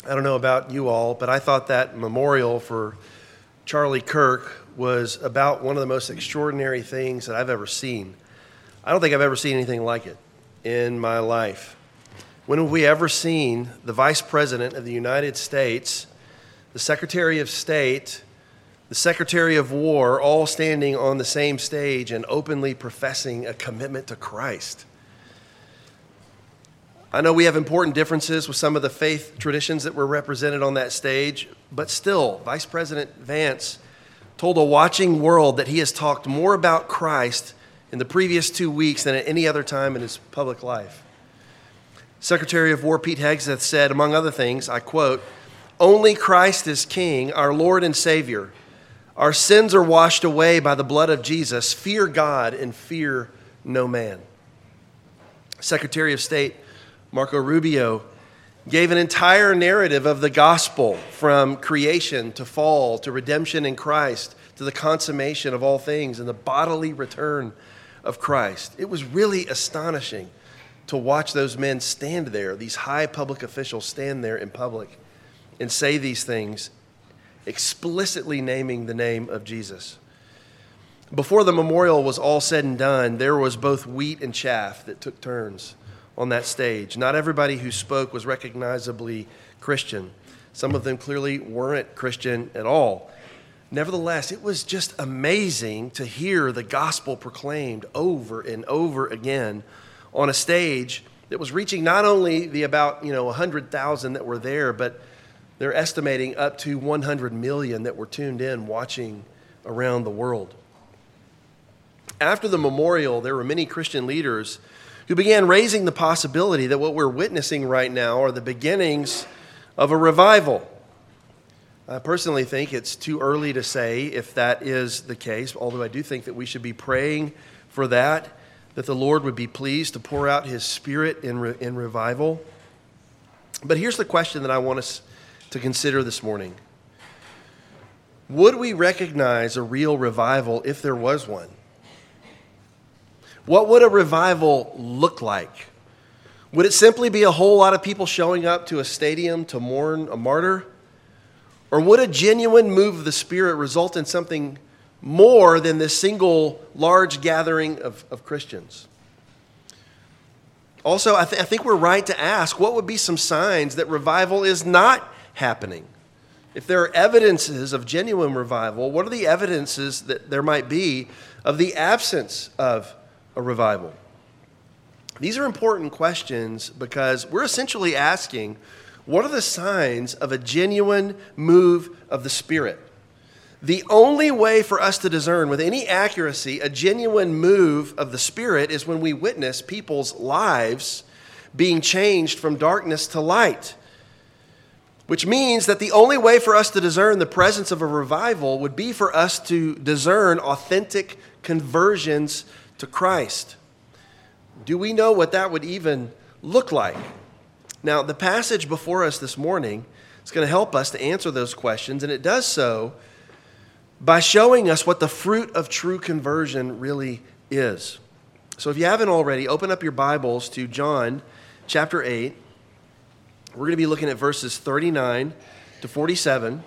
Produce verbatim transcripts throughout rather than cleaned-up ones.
I don't know about you all, but I thought that memorial for Charlie Kirk was about one of the most extraordinary things that I've ever seen. I don't think I've ever seen anything like it in my life. When have we ever seen the Vice President of the United States, the Secretary of State, the Secretary of War, all standing on the same stage and openly professing a commitment to Christ? I know we have important differences with some of the faith traditions that were represented on that stage, but still, Vice President Vance told a watching world that he has talked more about Christ in the previous two weeks than at any other time in his public life. Secretary of War Pete Hegseth said, among other things, I quote, "Only Christ is King, our Lord and Savior. Our sins are washed away by the blood of Jesus. Fear God and fear no man." Secretary of State Marco Rubio gave an entire narrative of the gospel from creation to fall to redemption in Christ to the consummation of all things and the bodily return of Christ. It was really astonishing to watch those men stand there, these high public officials stand there in public and say these things, explicitly naming the name of Jesus. Before the memorial was all said and done, there was both wheat and chaff that took turns on that stage. Not everybody who spoke was recognizably Christian. Some of them clearly weren't Christian at all. Nevertheless, it was just amazing to hear the gospel proclaimed over and over again on a stage that was reaching not only the about, you know, one hundred thousand that were there, but they're estimating up to one hundred million that were tuned in watching around the world. After the memorial, there were many Christian leaders who began raising the possibility that what we're witnessing right now are the beginnings of a revival. I personally think it's too early to say if that is the case, although I do think that we should be praying for that, that the Lord would be pleased to pour out His Spirit in, re- in revival. But here's the question that I want us to consider this morning. Would we recognize a real revival if there was one? What would a revival look like? Would it simply be a whole lot of people showing up to a stadium to mourn a martyr? Or would a genuine move of the Spirit result in something more than this single large gathering of, of Christians? Also, I, th- I think we're right to ask, what would be some signs that revival is not happening? If there are evidences of genuine revival, what are the evidences that there might be of the absence of a revival? These are important questions because we're essentially asking, what are the signs of a genuine move of the Spirit? The only way for us to discern with any accuracy a genuine move of the Spirit is when we witness people's lives being changed from darkness to light, which means that the only way for us to discern the presence of a revival would be for us to discern authentic conversions to Christ. Do we know what that would even look like? Now, the passage before us this morning is going to help us to answer those questions, and it does so by showing us what the fruit of true conversion really is. So if you haven't already, open up your Bibles to John chapter eight. We're going to be looking at verses thirty-nine to forty-seven.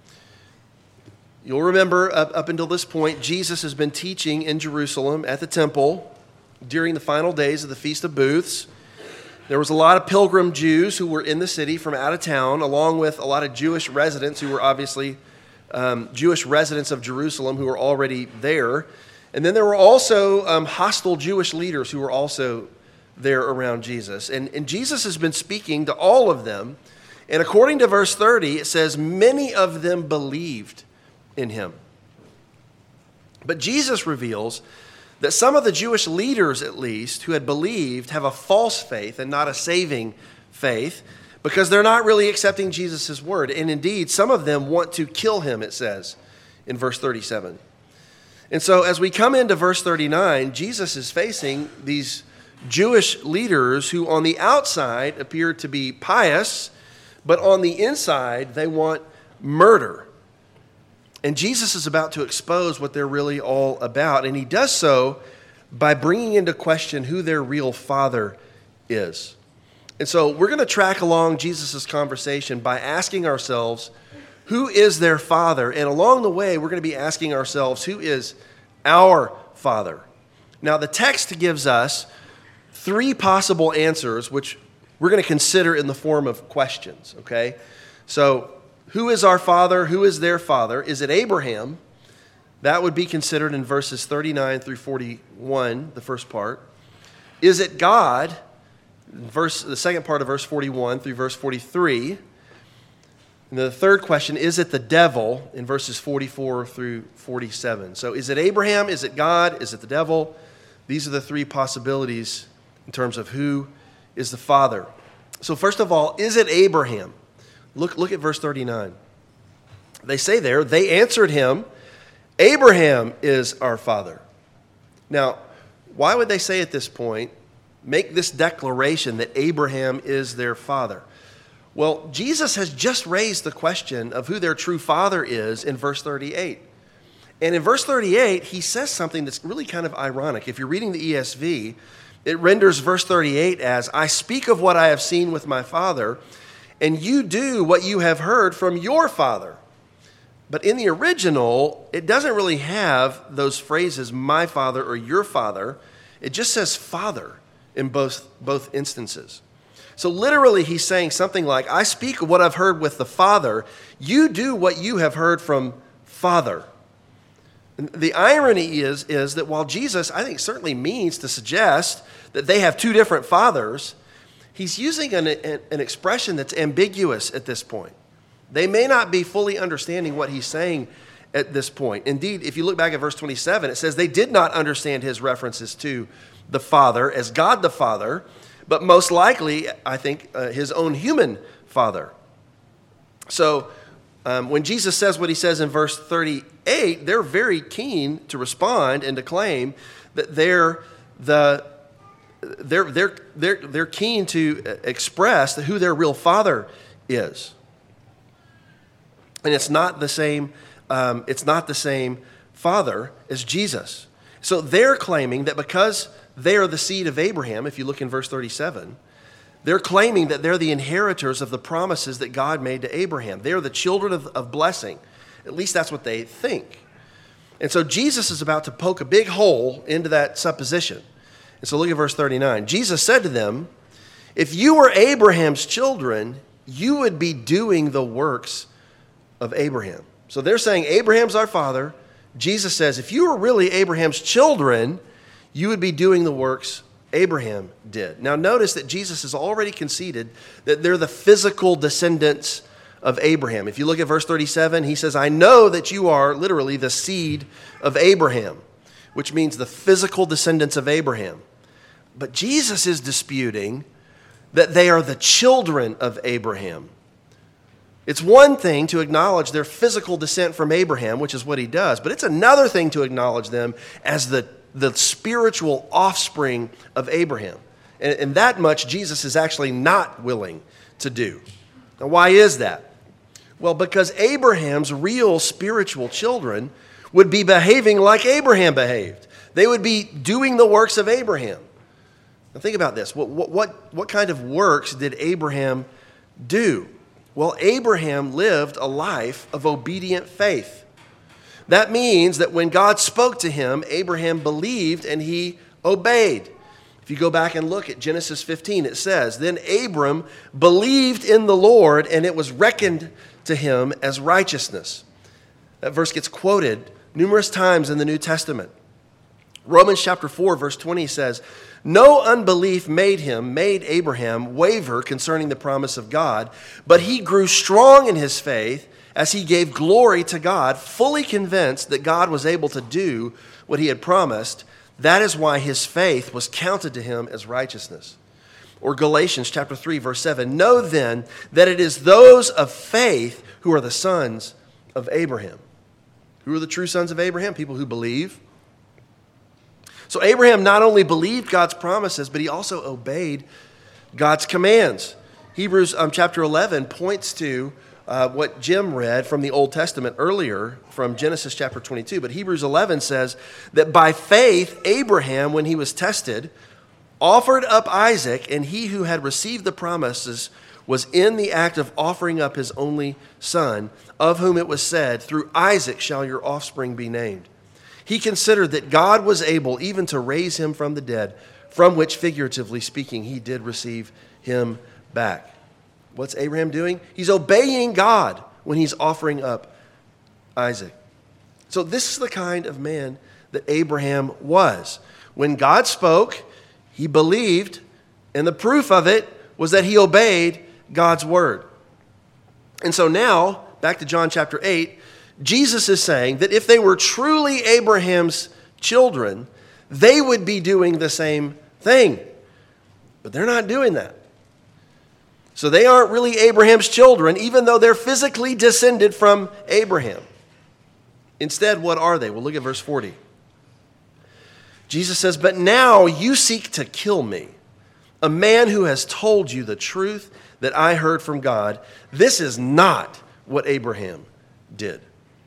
You'll remember up, up until this point, Jesus has been teaching in Jerusalem at the temple during the final days of the Feast of Booths. There was a lot of pilgrim Jews who were in the city from out of town, along with a lot of Jewish residents who were obviously um, Jewish residents of Jerusalem who were already there. And then there were also um, hostile Jewish leaders who were also there around Jesus. And, and Jesus has been speaking to all of them. And according to verse thirty, it says, many of them believed in him. But Jesus reveals that some of the Jewish leaders, at least, who had believed, have a false faith and not a saving faith because they're not really accepting Jesus' word. And indeed, some of them want to kill him, it says in verse thirty-seven. And so as we come into verse thirty-nine, Jesus is facing these Jewish leaders who on the outside appear to be pious, but on the inside they want murder. And Jesus is about to expose what they're really all about. And he does so by bringing into question who their real father is. And so we're going to track along Jesus' conversation by asking ourselves, who is their Father? And along the way, we're going to be asking ourselves, who is our Father? Now, the text gives us three possible answers, which we're going to consider in the form of questions, okay? So, who is our Father? Who is their Father? Is it Abraham? That would be considered in verses thirty-nine through forty-one, the first part. Is it God? Verse, the second part of verse forty-one through verse forty-three. And the third question, is it the devil, in verses forty-four through forty-seven? So is it Abraham? Is it God? Is it the devil? These are the three possibilities in terms of who is the Father. So first of all, is it Abraham? Look, look at verse thirty-nine. They say there, they answered him, Abraham is our father. Now, why would they say at this point, make this declaration that Abraham is their father? Well, Jesus has just raised the question of who their true father is in verse thirty-eight. And in verse thirty-eight, he says something that's really kind of ironic. If you're reading the E S V, it renders verse thirty-eight as, I speak of what I have seen with my father, and you do what you have heard from your father. But in the original, it doesn't really have those phrases, my father or your father. It just says father in both, both instances. So literally, he's saying something like, I speak of what I've heard with the Father. You do what you have heard from Father. And the irony is, is that while Jesus, I think, certainly means to suggest that they have two different fathers, he's using an, an, an expression that's ambiguous at this point. They may not be fully understanding what he's saying at this point. Indeed, if you look back at verse twenty-seven, it says they did not understand his references to the Father as God the Father, but most likely, I think, uh, his own human father. So um, when Jesus says what he says in verse thirty-eight, they're very keen to respond and to claim that they're the they're they're they're they're keen to express who their real father is, and it's not the same. Um, it's not the same father as Jesus. So they're claiming that because they are the seed of Abraham, if you look in verse thirty-seven, they're claiming that they're the inheritors of the promises that God made to Abraham. They are the children of, of blessing. At least that's what they think. And so Jesus is about to poke a big hole into that supposition. And so look at verse thirty-nine. Jesus said to them, if you were Abraham's children, you would be doing the works of Abraham. So they're saying Abraham's our father. Jesus says, if you were really Abraham's children, you would be doing the works Abraham did. Now notice that Jesus has already conceded that they're the physical descendants of Abraham. If you look at verse thirty-seven, he says, I know that you are literally the seed of Abraham, which means the physical descendants of Abraham. But Jesus is disputing that they are the children of Abraham. It's one thing to acknowledge their physical descent from Abraham, which is what he does, but it's another thing to acknowledge them as the the spiritual offspring of Abraham. And, and that much Jesus is actually not willing to do. Now, why is that? Well, because Abraham's real spiritual children would be behaving like Abraham behaved. They would be doing the works of Abraham. Now, think about this. What, what, what, what kind of works did Abraham do? Well, Abraham lived a life of obedient faith. That means that when God spoke to him, Abraham believed and he obeyed. If you go back and look at Genesis fifteen, it says, then Abram believed in the Lord and it was reckoned to him as righteousness. That verse gets quoted numerous times in the New Testament. Romans chapter four, verse twenty says, no unbelief made him, made Abraham waver concerning the promise of God, but he grew strong in his faith as he gave glory to God, fully convinced that God was able to do what he had promised. That is why his faith was counted to him as righteousness. Or Galatians chapter three, verse seven, know then that it is those of faith who are the sons of Abraham. Who are the true sons of Abraham? People who believe. So Abraham not only believed God's promises, but he also obeyed God's commands. Hebrews um, chapter eleven points to Uh, what Jim read from the Old Testament earlier from Genesis chapter twenty-two. But Hebrews eleven says that by faith, Abraham, when he was tested, offered up Isaac, and he who had received the promises was in the act of offering up his only son, of whom it was said, through Isaac shall your offspring be named. He considered that God was able even to raise him from the dead, from which, figuratively speaking, he did receive him back. What's Abraham doing? He's obeying God when he's offering up Isaac. So this is the kind of man that Abraham was. When God spoke, he believed, and the proof of it was that he obeyed God's word. And so now, back to John chapter eight, Jesus is saying that if they were truly Abraham's children, they would be doing the same thing. But they're not doing that. So they aren't really Abraham's children, even though they're physically descended from Abraham. Instead, what are they? Well, look at verse forty. Jesus says, "But now you seek to kill me, a man who has told you the truth that I heard from God. This is not what Abraham did."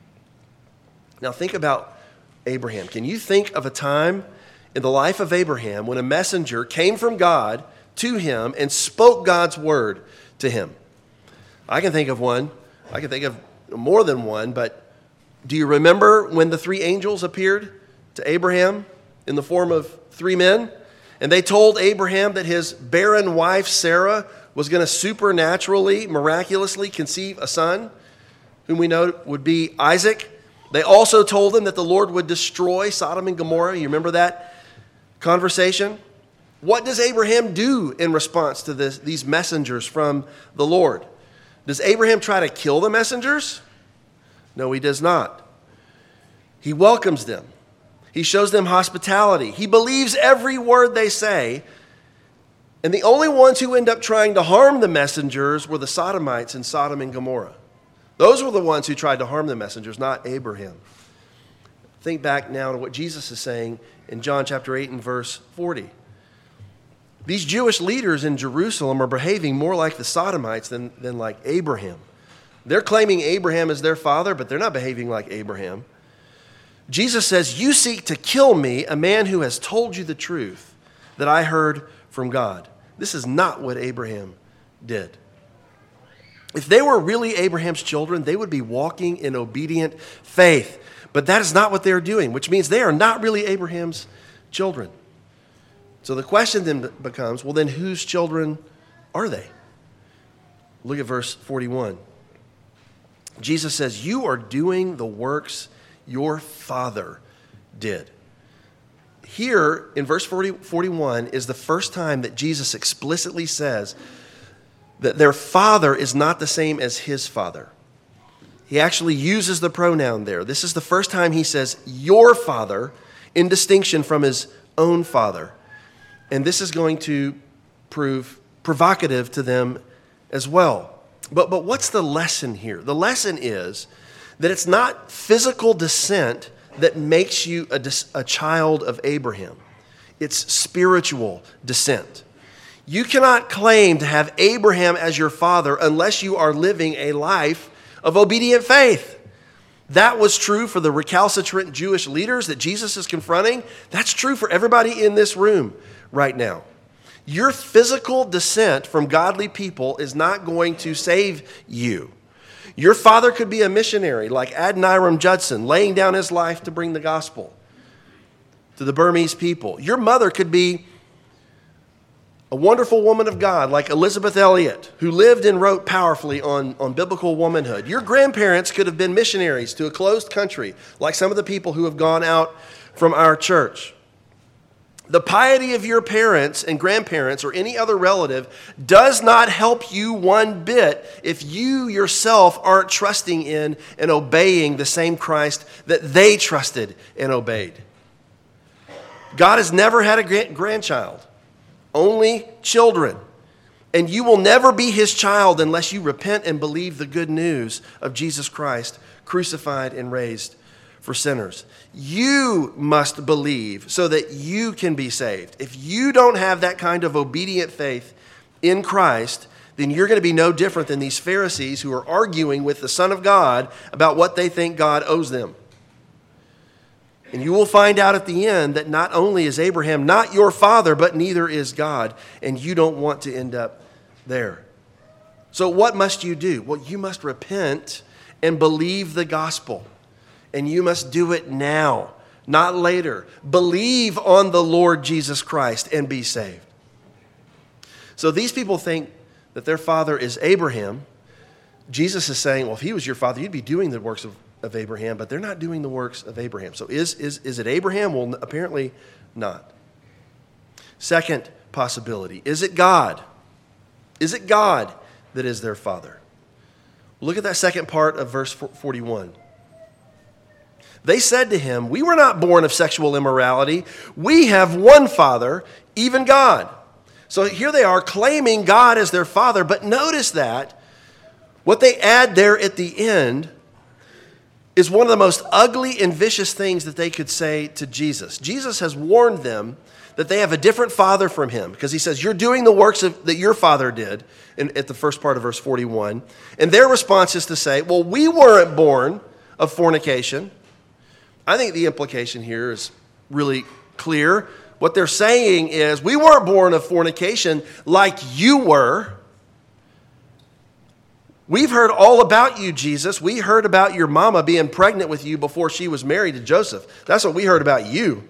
Now think about Abraham. Can you think of a time in the life of Abraham when a messenger came from God to him and spoke God's word to him? I can think of one. I can think of more than one, but do you remember when the three angels appeared to Abraham in the form of three men? And they told Abraham that his barren wife, Sarah, was going to supernaturally, miraculously conceive a son, whom we know would be Isaac. They also told him that the Lord would destroy Sodom and Gomorrah. You remember that conversation? What does Abraham do in response to this, these messengers from the Lord? Does Abraham try to kill the messengers? No, he does not. He welcomes them. He shows them hospitality. He believes every word they say. And the only ones who end up trying to harm the messengers were the Sodomites in Sodom and Gomorrah. Those were the ones who tried to harm the messengers, not Abraham. Think back now to what Jesus is saying in John chapter eight and verse forty. These Jewish leaders in Jerusalem are behaving more like the Sodomites than, than like Abraham. They're claiming Abraham as their father, but they're not behaving like Abraham. Jesus says, "You seek to kill me, a man who has told you the truth that I heard from God." This is not what Abraham did. If they were really Abraham's children, they would be walking in obedient faith. But that is not what they're doing, which means they are not really Abraham's children. So the question then becomes, well, then whose children are they? Look at verse forty-one. Jesus says, "You are doing the works your father did." Here in verse forty, forty-one is the first time that Jesus explicitly says that their father is not the same as his father. He actually uses the pronoun there. This is the first time he says your father in distinction from his own father. And this is going to prove provocative to them as well. But, but what's the lesson here? The lesson is that it's not physical descent that makes you a, a child of Abraham. It's spiritual descent. You cannot claim to have Abraham as your father unless you are living a life of obedient faith. That was true for the recalcitrant Jewish leaders that Jesus is confronting. That's true for everybody in this room right now. Your physical descent from godly people is not going to save you. Your father could be a missionary like Adoniram Judson, laying down his life to bring the gospel to the Burmese people. Your mother could be a wonderful woman of God like Elizabeth Elliot, who lived and wrote powerfully on, on biblical womanhood. Your grandparents could have been missionaries to a closed country like some of the people who have gone out from our church. The piety of your parents and grandparents or any other relative does not help you one bit if you yourself aren't trusting in and obeying the same Christ that they trusted and obeyed. God has never had a grandchild, only children. And you will never be his child unless you repent and believe the good news of Jesus Christ, crucified and raised for sinners. You must believe so that you can be saved. If you don't have that kind of obedient faith in Christ, then you're going to be no different than these Pharisees who are arguing with the Son of God about what they think God owes them. And you will find out at the end that not only is Abraham not your father, but neither is God. And you don't want to end up there. So what must you do? Well, you must repent and believe the gospel. And you must do it now, not later. Believe on the Lord Jesus Christ and be saved. So these people think that their father is Abraham. Jesus is saying, well, if he was your father, you'd be doing the works of, of Abraham, but they're not doing the works of Abraham. So is, is, is it Abraham? Well, apparently not. Second possibility, is it God? Is it God that is their father? Look at that second part of verse forty-one. They said to him, we were not born of sexual immorality. We have one father, even God. So here they are claiming God as their father, but notice that what they add there at the end is one of the most ugly and vicious things that they could say to Jesus. Jesus has warned them that they have a different father from him, because he says, you're doing the works of, that your father did in, at the first part of verse forty-one. And their response is to say, well, we weren't born of fornication. I think the implication here is really clear. What they're saying is, we weren't born of fornication like you were. We've heard all about you, Jesus. We heard about your mama being pregnant with you before she was married to Joseph. That's what we heard about you.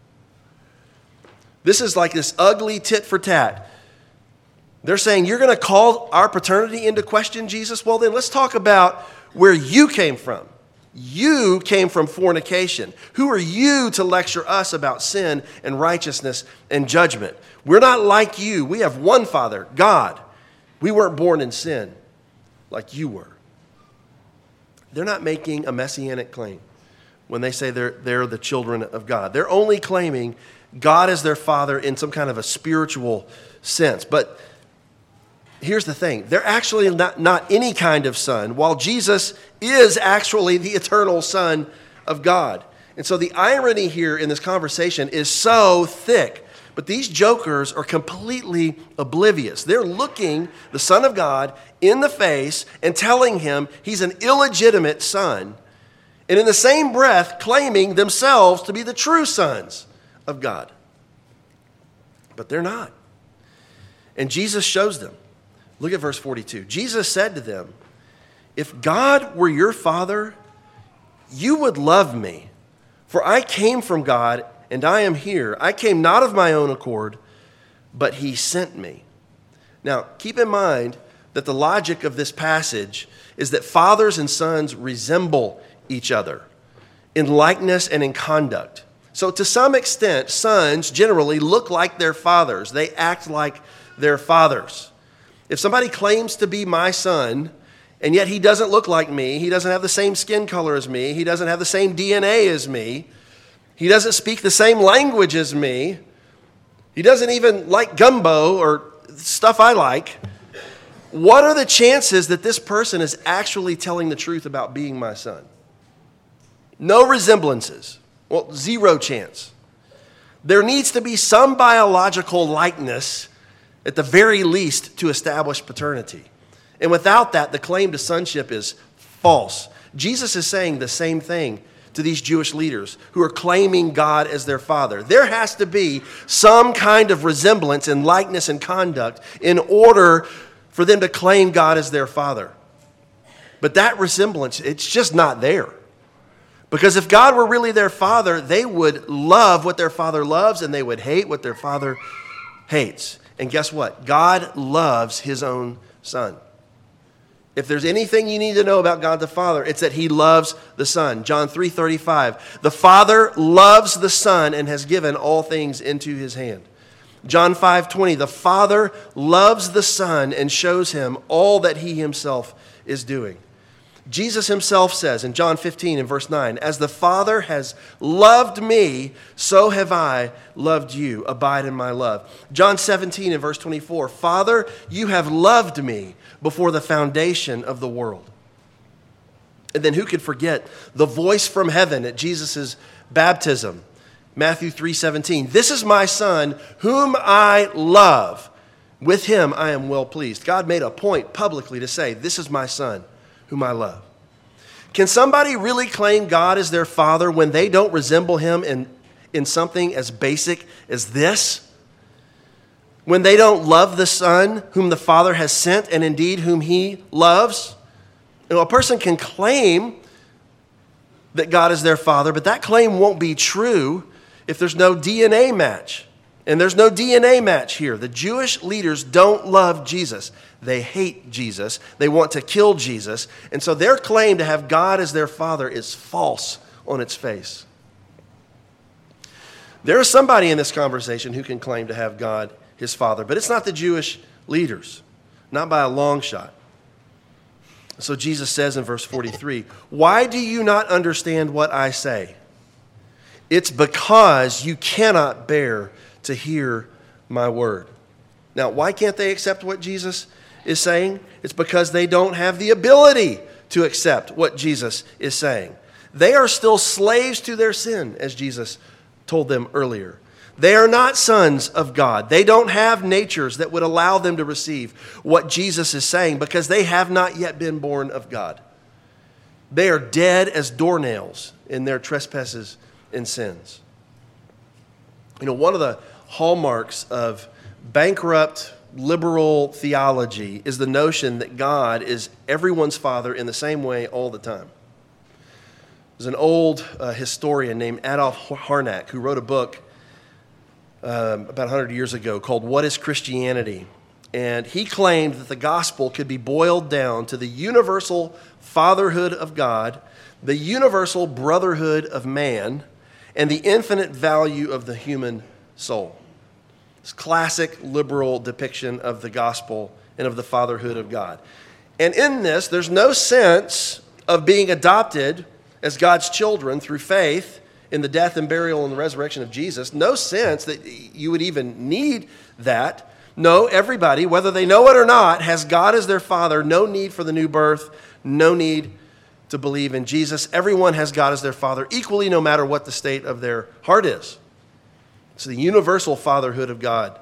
This is like this ugly tit for tat. They're saying, you're going to call our paternity into question, Jesus? Well, then let's talk about where you came from. You came from fornication. Who are you to lecture us about sin and righteousness and judgment? We're not like you. We have one Father, God. We weren't born in sin like you were. They're not making a messianic claim when they say they're, they're the children of God. They're only claiming God is their father in some kind of a spiritual sense. But here's the thing. They're actually not, not any kind of son, while Jesus is actually the eternal Son of God. And so the irony here in this conversation is so thick. But these jokers are completely oblivious. They're looking the Son of God in the face and telling him he's an illegitimate son, and in the same breath claiming themselves to be the true sons of God. But they're not. And Jesus shows them. Look at verse forty-two. Jesus said to them, if God were your father, you would love me, for I came from God and I am here. I came not of my own accord, but he sent me. Now, keep in mind that the logic of this passage is that fathers and sons resemble each other in likeness and in conduct. So to some extent, sons generally look like their fathers. They act like their fathers. If somebody claims to be my son, and yet he doesn't look like me, he doesn't have the same skin color as me, he doesn't have the same D N A as me, he doesn't speak the same language as me, he doesn't even like gumbo or stuff I like, what are the chances that this person is actually telling the truth about being my son? No resemblances. Well, zero chance. There needs to be some biological likeness, at the very least, to establish paternity. And without that, the claim to sonship is false. Jesus is saying the same thing to these Jewish leaders who are claiming God as their father. There has to be some kind of resemblance in likeness and conduct in order for them to claim God as their father. But that resemblance, it's just not there. Because if God were really their father, they would love what their father loves and they would hate what their father hates. And guess what? God loves his own son. If there's anything you need to know about God the Father, it's that he loves the Son. John three thirty-five, the Father loves the Son and has given all things into his hand. John five twenty, the Father loves the Son and shows him all that he himself is doing. Jesus himself says in John fifteen and verse nine, as the Father has loved me, so have I loved you. Abide in my love. John seventeen and verse twenty-four, Father, you have loved me before the foundation of the world. And then who could forget the voice from heaven at Jesus' baptism? Matthew three seventeen, this is my son whom I love. With him I am well pleased. God made a point publicly to say, this is my son whom I love. Can somebody really claim God as their father when they don't resemble him in, in something as basic as this? When they don't love the Son whom the Father has sent and indeed whom he loves? You know, a person can claim that God is their father, but that claim won't be true if there's no D N A match. And there's no D N A match here. The Jewish leaders don't love Jesus. They hate Jesus. They want to kill Jesus. And so their claim to have God as their father is false on its face. There is somebody in this conversation who can claim to have God his father, but it's not the Jewish leaders, not by a long shot. So Jesus says in verse forty-three, "Why do you not understand what I say? It's because you cannot bear to hear my word." Now, why can't they accept what Jesus is saying? It's because they don't have the ability to accept what Jesus is saying. They are still slaves to their sin, as Jesus told them earlier. They are not sons of God. They don't have natures that would allow them to receive what Jesus is saying because they have not yet been born of God. They are dead as doornails in their trespasses and sins. You know, one of the hallmarks of bankrupt liberal theology is the notion that God is everyone's father in the same way all the time. There's an old uh, historian named Adolf Harnack who wrote a book um, about one hundred years ago called What is Christianity? And he claimed that the gospel could be boiled down to the universal fatherhood of God, the universal brotherhood of man, and the infinite value of the human soul. It's classic liberal depiction of the gospel and of the fatherhood of God. And in this, there's no sense of being adopted as God's children through faith in the death and burial and the resurrection of Jesus. No sense that you would even need that. No, everybody, whether they know it or not, has God as their father. No need for the new birth. No need to believe in Jesus. Everyone has God as their father equally, no matter what the state of their heart is. It's the universal fatherhood of God.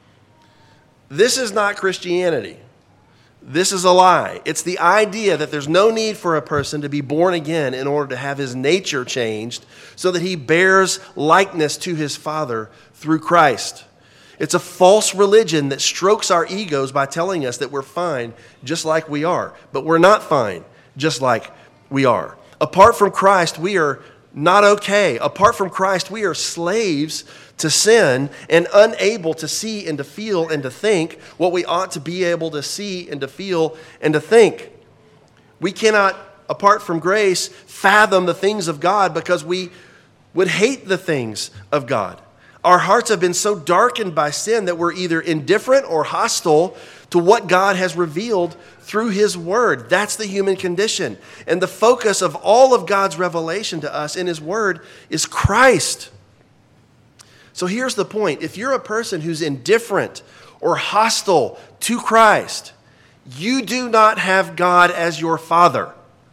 This is not Christianity. This is a lie. It's the idea that there's no need for a person to be born again in order to have his nature changed so that he bears likeness to his Father through Christ. It's a false religion that strokes our egos by telling us that we're fine just like we are. But we're not fine just like we are. Apart from Christ, we are not okay. Apart from Christ, we are slaves to sin and unable to see and to feel and to think what we ought to be able to see and to feel and to think. We cannot, apart from grace, fathom the things of God because we would hate the things of God. Our hearts have been so darkened by sin that we're either indifferent or hostile to what God has revealed through his word. That's the human condition. And the focus of all of God's revelation to us in his word is Christ. So here's the point. If you're a person who's indifferent or hostile to Christ, you do not have God as your father.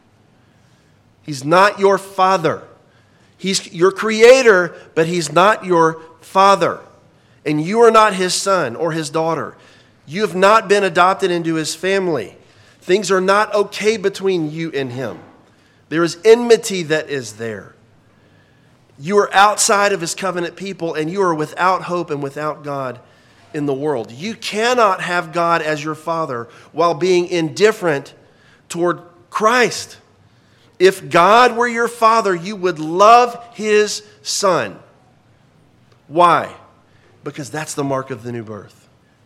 He's not your father. He's your creator, but he's not your father. And you are not his son or his daughter. You have not been adopted into his family. Things are not okay between you and him. There is enmity that is there. You are outside of his covenant people, and you are without hope and without God in the world. You cannot have God as your father while being indifferent toward Christ. If God were your father, you would love his son. Why? Because that's the mark of the new birth.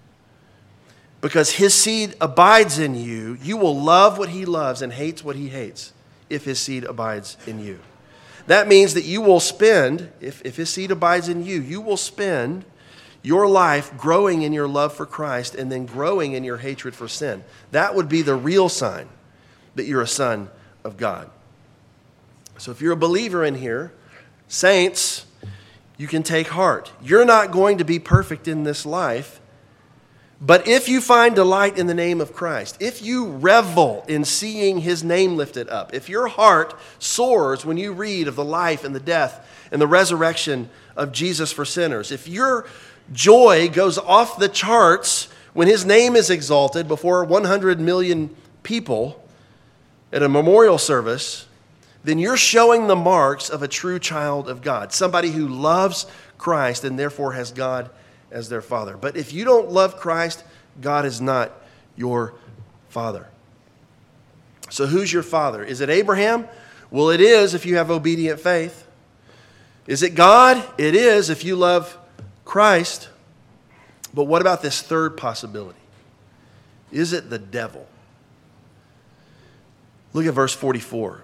Because his seed abides in you, you will love what he loves and hates what he hates if his seed abides in you. That means that you will spend, if, if his seed abides in you, you will spend your life growing in your love for Christ and then growing in your hatred for sin. That would be the real sign that you're a son of God. So if you're a believer in here, saints, you can take heart. You're not going to be perfect in this life, but if you find delight in the name of Christ, if you revel in seeing his name lifted up, if your heart soars when you read of the life and the death and the resurrection of Jesus for sinners, if your joy goes off the charts when his name is exalted before one hundred million people at a memorial service, then you're showing the marks of a true child of God, somebody who loves Christ and therefore has God as their father. But if you don't love Christ, God is not your father. So who's your father? Is it Abraham? Well, it is if you have obedient faith. Is it God? It is if you love Christ. But what about this third possibility? Is it the devil? Look at verse forty-four.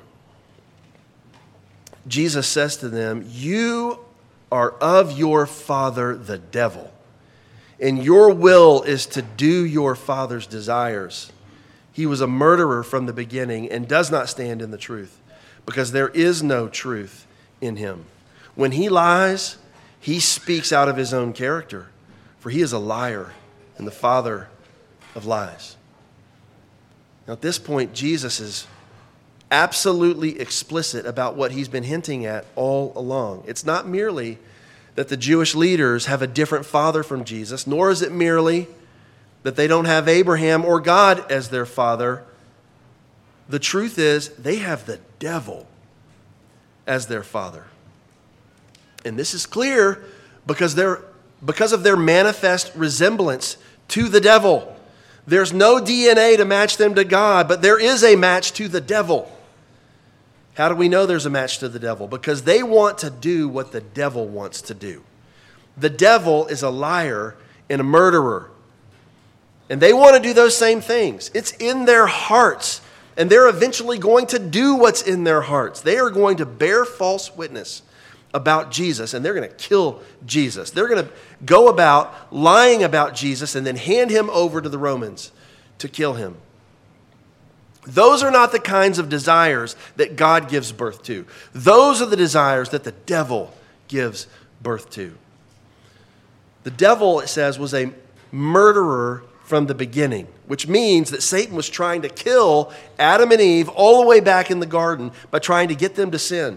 Jesus says to them, "You are of your father the devil, and your will is to do your father's desires. He was a murderer from the beginning and does not stand in the truth, because there is no truth in him. When he lies, he speaks out of his own character, for he is a liar and the father of lies." Now, at this point, Jesus is absolutely explicit about what he's been hinting at all along. It's not merely that the Jewish leaders have a different father from Jesus, nor is it merely that they don't have Abraham or God as their father. The truth is, they have the devil as their father. And this is clear because they're, because of their manifest resemblance to the devil. There's no D N A to match them to God, but there is a match to the devil. How do we know there's a match to the devil? Because they want to do what the devil wants to do. The devil is a liar and a murderer. And they want to do those same things. It's in their hearts. And they're eventually going to do what's in their hearts. They are going to bear false witness about Jesus, and they're going to kill Jesus. They're going to go about lying about Jesus and then hand him over to the Romans to kill him. Those are not the kinds of desires that God gives birth to. Those are the desires that the devil gives birth to. The devil, it says, was a murderer from the beginning, which means that Satan was trying to kill Adam and Eve all the way back in the garden by trying to get them to sin,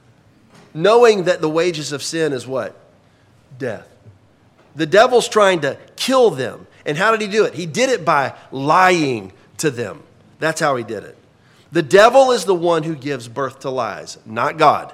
knowing that the wages of sin is what? Death. The devil's trying to kill them. And how did he do it? He did it by lying to them. That's how he did it. The devil is the one who gives birth to lies, not God.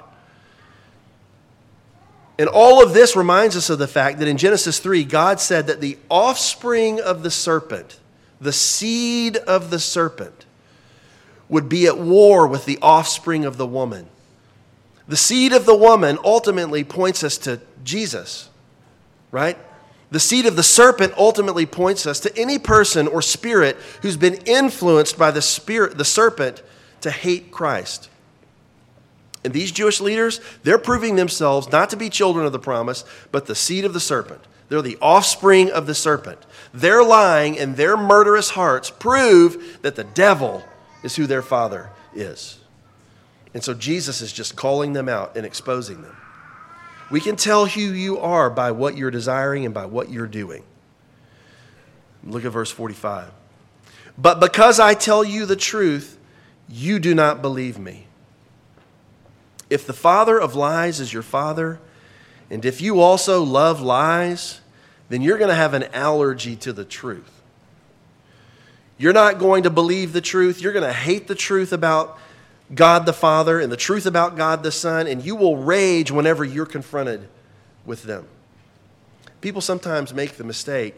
And all of this reminds us of the fact that in Genesis three, God said that the offspring of the serpent, the seed of the serpent, would be at war with the offspring of the woman. The seed of the woman ultimately points us to Jesus, right? The seed of the serpent ultimately points us to any person or spirit who's been influenced by the spirit, the serpent, to hate Christ. And these Jewish leaders, they're proving themselves not to be children of the promise, but the seed of the serpent. They're the offspring of the serpent. Their lying and their murderous hearts prove that the devil is who their father is. And so Jesus is just calling them out and exposing them. We can tell who you are by what you're desiring and by what you're doing. Look at verse forty-five. "But because I tell you the truth, you do not believe me. If the father of lies is your father, and if you also love lies, then you're going to have an allergy to the truth. You're not going to believe the truth. You're going to hate the truth about God the Father and the truth about God the Son, and you will rage whenever you're confronted with them." People sometimes make the mistake,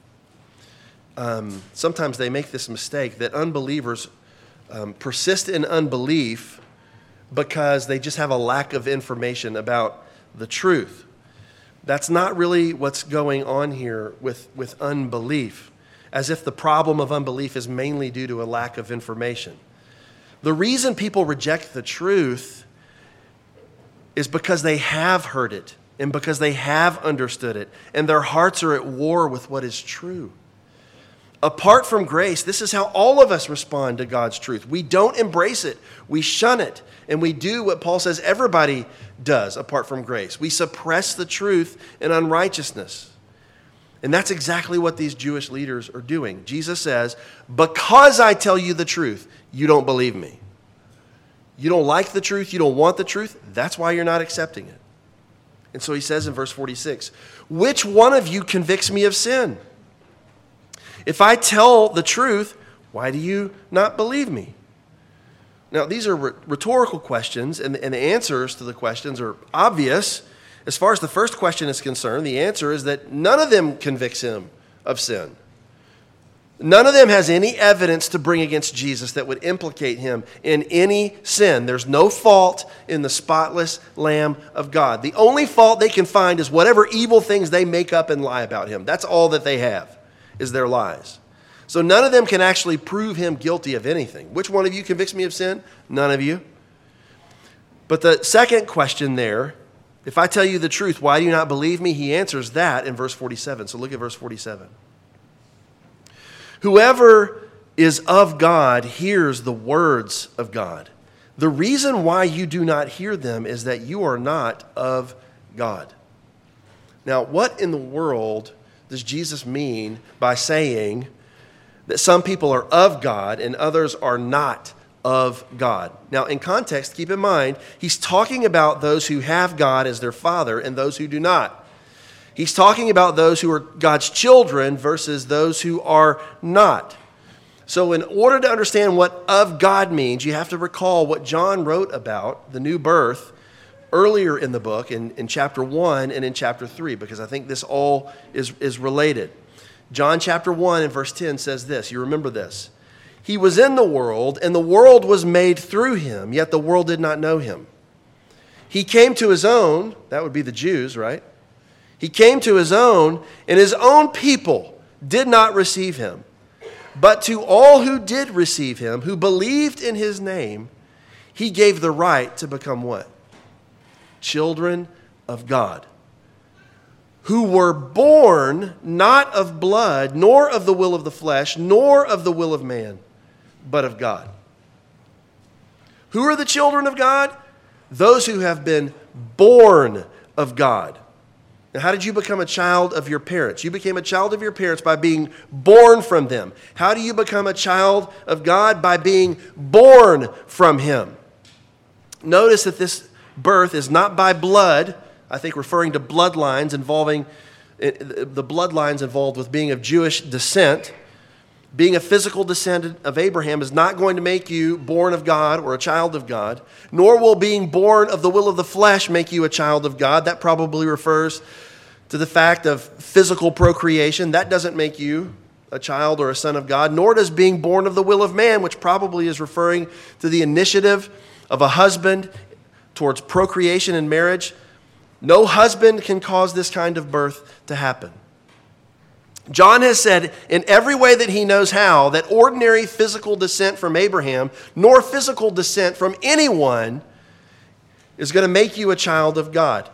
um, sometimes they make this mistake that unbelievers um, persist in unbelief because they just have a lack of information about the truth. That's not really what's going on here with, with unbelief, as if the problem of unbelief is mainly due to a lack of information. The reason people reject the truth is because they have heard it and because they have understood it, and their hearts are at war with what is true. Apart from grace, this is how all of us respond to God's truth. We don't embrace it. We shun it. And we do what Paul says everybody does apart from grace. We suppress the truth in unrighteousness. And that's exactly what these Jewish leaders are doing. Jesus says, because I tell you the truth, you don't believe me. You don't like the truth. You don't want the truth. That's why you're not accepting it. And so he says in verse forty-six, which one of you convicts me of sin? If I tell the truth, why do you not believe me? Now, these are rhetorical questions, and, and the answers to the questions are obvious. As far as the first question is concerned, the answer is that none of them convicts him of sin. None of them has any evidence to bring against Jesus that would implicate him in any sin. There's no fault in the spotless Lamb of God. The only fault they can find is whatever evil things they make up and lie about him. That's all that they have, is their lies. So none of them can actually prove him guilty of anything. Which one of you convicts me of sin? None of you. But the second question there, if I tell you the truth, why do you not believe me? He answers that in verse forty-seven. So look at verse forty-seven. Whoever is of God hears the words of God. The reason why you do not hear them is that you are not of God. Now, what in the world does Jesus mean by saying that some people are of God and others are not of God? Now, in context, keep in mind, he's talking about those who have God as their Father and those who do not. He's talking about those who are God's children versus those who are not. So in order to understand what of God means, you have to recall what John wrote about the new birth earlier in the book, in, in chapter one and in chapter three, because I think this all is, is related. John chapter one and verse ten says this. You remember this. He was in the world, and the world was made through him, yet the world did not know him. He came to his own, that would be the Jews, right? He came to his own, and his own people did not receive him. But to all who did receive him, who believed in his name, he gave the right to become what? Children of God. Who were born not of blood, nor of the will of the flesh, nor of the will of man, but of God. Who are the children of God? Those who have been born of God. Now, how did you become a child of your parents? You became a child of your parents by being born from them. How do you become a child of God? By being born from him. Notice that this birth is not by blood, I think referring to bloodlines involving, the bloodlines involved with being of Jewish descent. Being a physical descendant of Abraham is not going to make you born of God or a child of God, nor will being born of the will of the flesh make you a child of God. That probably refers to the fact of physical procreation. That doesn't make you a child or a son of God, nor does being born of the will of man, which probably is referring to the initiative of a husband towards procreation and marriage. No husband can cause this kind of birth to happen. John has said in every way that he knows how that ordinary physical descent from Abraham, nor physical descent from anyone, is going to make you a child of God.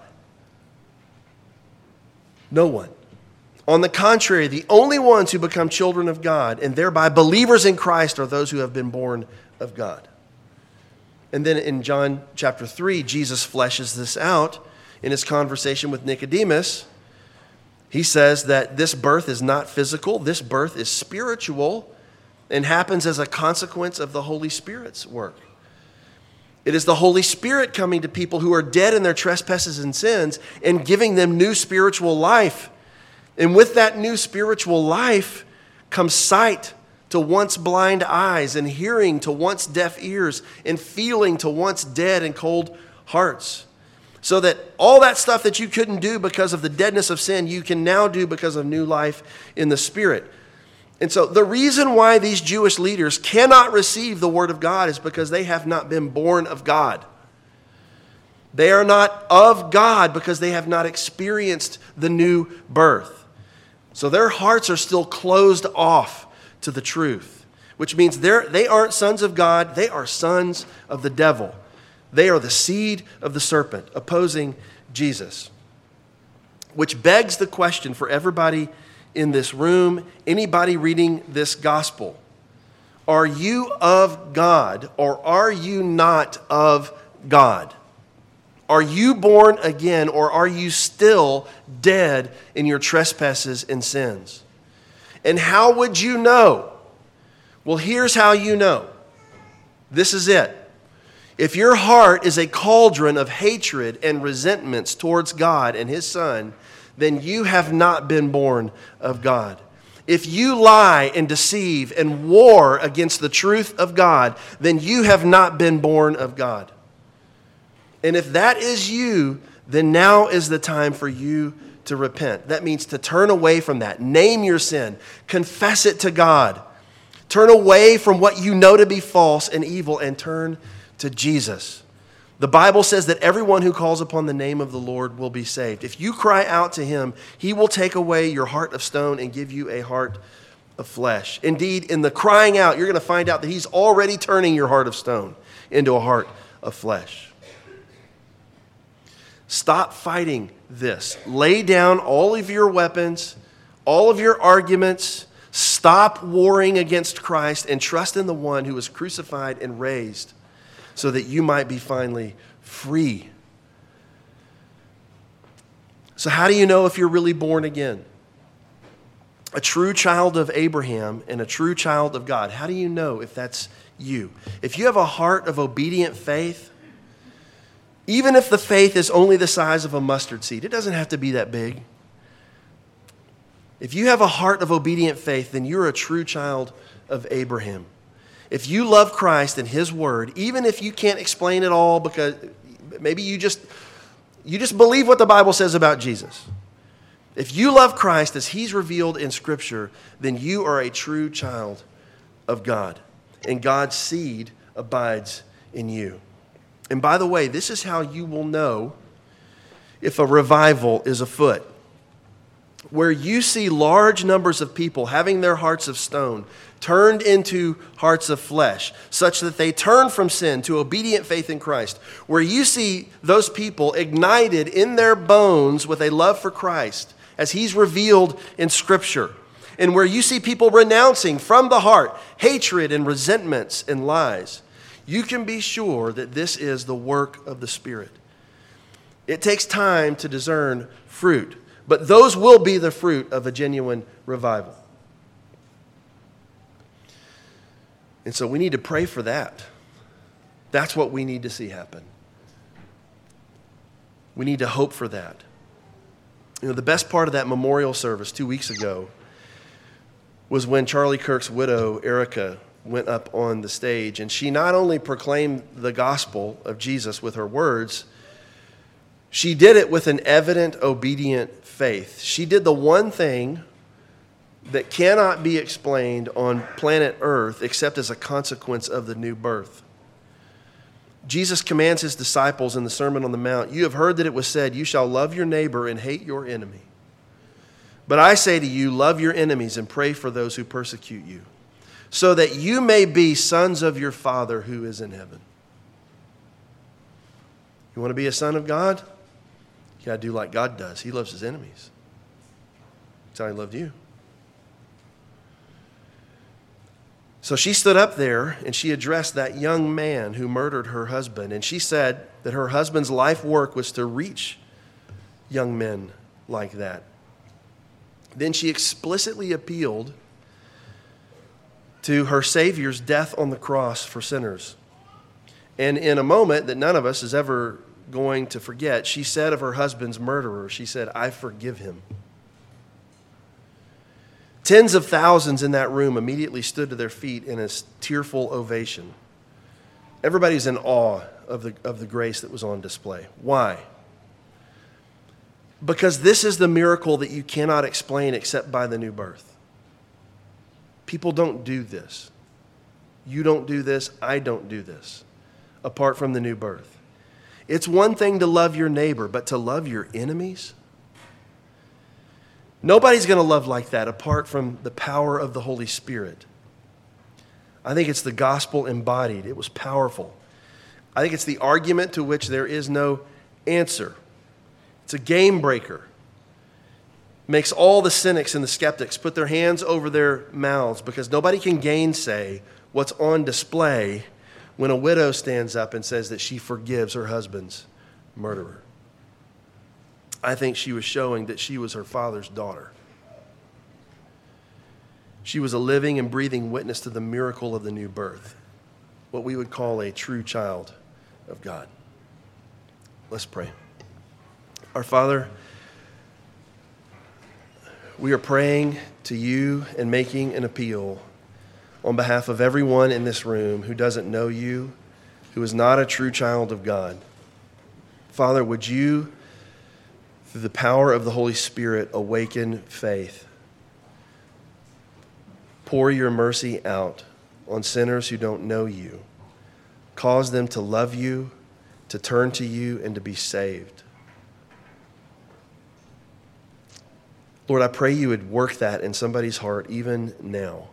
No one. On the contrary, the only ones who become children of God and thereby believers in Christ are those who have been born of God. And then in John chapter three, Jesus fleshes this out in his conversation with Nicodemus. He says that this birth is not physical, this birth is spiritual and happens as a consequence of the Holy Spirit's work. It is the Holy Spirit coming to people who are dead in their trespasses and sins and giving them new spiritual life. And with that new spiritual life comes sight to once blind eyes and hearing to once deaf ears and feeling to once dead and cold hearts. So that all that stuff that you couldn't do because of the deadness of sin, you can now do because of new life in the Spirit. And so the reason why these Jewish leaders cannot receive the word of God is because they have not been born of God. They are not of God because they have not experienced the new birth. So their hearts are still closed off to the truth, which means they're, they aren't sons of God, they are sons of the devil. They are the seed of the serpent, opposing Jesus. Which begs the question for everybody in this room, anybody reading this gospel. Are you of God or are you not of God? Are you born again or are you still dead in your trespasses and sins? And how would you know? Well, here's how you know. This is it. If your heart is a cauldron of hatred and resentments towards God and his Son, then you have not been born of God. If you lie and deceive and war against the truth of God, then you have not been born of God. And if that is you, then now is the time for you to repent. That means to turn away from that. Name your sin. Confess it to God. Turn away from what you know to be false and evil and turn to Jesus. The Bible says that everyone who calls upon the name of the Lord will be saved. If you cry out to him, he will take away your heart of stone and give you a heart of flesh. Indeed, in the crying out, you're going to find out that he's already turning your heart of stone into a heart of flesh. Stop fighting this. Lay down all of your weapons, all of your arguments. Stop warring against Christ and trust in the one who was crucified and raised so that you might be finally free. So how do you know if you're really born again? A true child of Abraham and a true child of God. How do you know if that's you? If you have a heart of obedient faith, even if the faith is only the size of a mustard seed, it doesn't have to be that big. If you have a heart of obedient faith, then you're a true child of Abraham. If you love Christ and his word, even if you can't explain it all because maybe you just you just believe what the Bible says about Jesus. If you love Christ as he's revealed in Scripture, then you are a true child of God. And God's seed abides in you. And by the way, this is how you will know if a revival is afoot. Where you see large numbers of people having their hearts of stone turned into hearts of flesh, such that they turn from sin to obedient faith in Christ. Where you see those people ignited in their bones with a love for Christ, as he's revealed in Scripture. And where you see people renouncing from the heart hatred and resentments and lies, you can be sure that this is the work of the Spirit. It takes time to discern fruit, but those will be the fruit of a genuine revival. And so we need to pray for that. That's what we need to see happen. We need to hope for that. You know, the best part of that memorial service two weeks ago was when Charlie Kirk's widow, Erica, went up on the stage, and she not only proclaimed the gospel of Jesus with her words, she did it with an evident, obedient faith. She did the one thing that cannot be explained on planet Earth except as a consequence of the new birth. Jesus commands his disciples in the Sermon on the Mount, "You have heard that it was said, 'You shall love your neighbor and hate your enemy.' But I say to you, love your enemies and pray for those who persecute you, so that you may be sons of your Father who is in heaven." You want to be a son of God? You got to do like God does. He loves his enemies. That's how he loved you. So she stood up there and she addressed that young man who murdered her husband. And she said that her husband's life work was to reach young men like that. Then she explicitly appealed to her Savior's death on the cross for sinners. And in a moment that none of us is ever going to forget, she said of her husband's murderer, she said, "I forgive him." Tens of thousands in that room immediately stood to their feet in a tearful ovation. Everybody's in awe of the, of the grace that was on display. Why? Because this is the miracle that you cannot explain except by the new birth. People don't do this. You don't do this. I don't do this apart from the new birth. It's one thing to love your neighbor, but to love your enemies? Nobody's going to love like that apart from the power of the Holy Spirit. I think it's the gospel embodied. It was powerful. I think it's the argument to which there is no answer. It's a game breaker. Makes all the cynics and the skeptics put their hands over their mouths because nobody can gainsay what's on display when a widow stands up and says that she forgives her husband's murderer. I think she was showing that she was her father's daughter. She was a living and breathing witness to the miracle of the new birth, what we would call a true child of God. Let's pray. Our Father, we are praying to you and making an appeal on behalf of everyone in this room who doesn't know you, who is not a true child of God. Father, would you, through the power of the Holy Spirit, awaken faith? Pour your mercy out on sinners who don't know you. Cause them to love you, to turn to you, and to be saved. Lord, I pray you would work that in somebody's heart even now.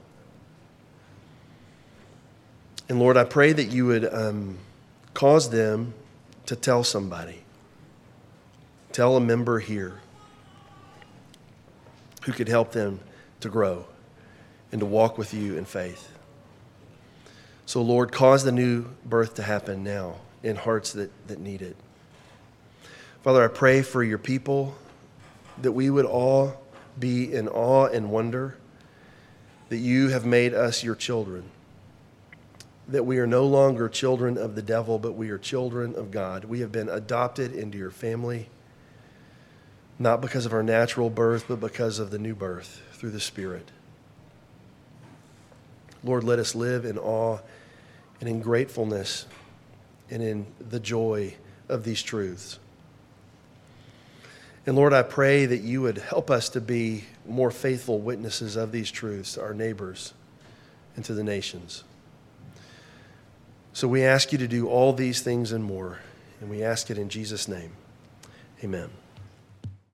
And Lord, I pray that you would um, cause them to tell somebody. Tell a member here who could help them to grow and to walk with you in faith. So Lord, cause the new birth to happen now in hearts that, that need it. Father, I pray for your people that we would all be in awe and wonder that you have made us your children, that we are no longer children of the devil, but we are children of God. We have been adopted into your family, not because of our natural birth, but because of the new birth through the Spirit. Lord, let us live in awe and in gratefulness and in the joy of these truths. And Lord, I pray that you would help us to be more faithful witnesses of these truths to our neighbors and to the nations. So we ask you to do all these things and more, and we ask it in Jesus' name. Amen.